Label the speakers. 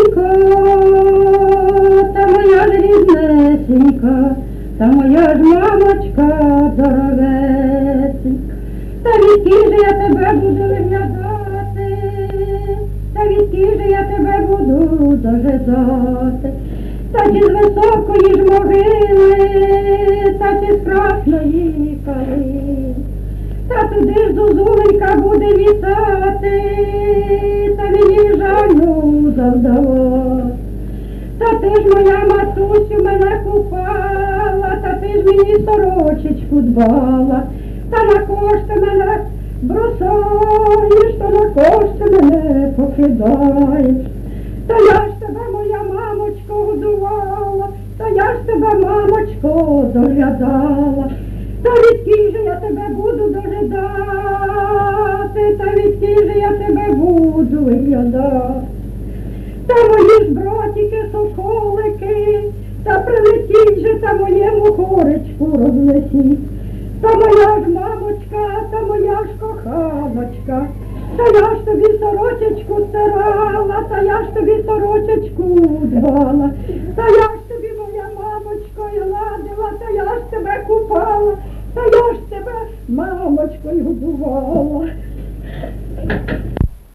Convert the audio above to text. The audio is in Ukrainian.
Speaker 1: ріднесенька, та моя ж ріднесенька, та моя ж мамочка дорогесенька. Та відки ж я тебе буду виглядати, та відки ж я тебе буду дожидати, та чи з високої ж могили, та чи з красної калини. Та туди ж зозуленька буде вітати, та мені жалю завдала. Та ти ж моя матусю мене купала, та ти ж мені сорочечку дбала, та на кошти мене бросаєш, та на кошти мене покидаєш. Та я ж тебе, моя мамочко, годувала, та я ж тебе, мамочко, доглядала. Та відки ж я тебе буду дожидати, та відки ж я тебе буду виглядати. Та мої ж братики, соколики, та прилетіть же та моєму хоречку рознесіть. Та моя ж мамочка, та моя ж коханочка, та я ж тобі сорочечку стирала, та я ж тобі сорочечку дбала, та я ж тобі, моя мамочко, і ладила, та я ж тебе купала, та я ж тебе, мамочко, й годувала.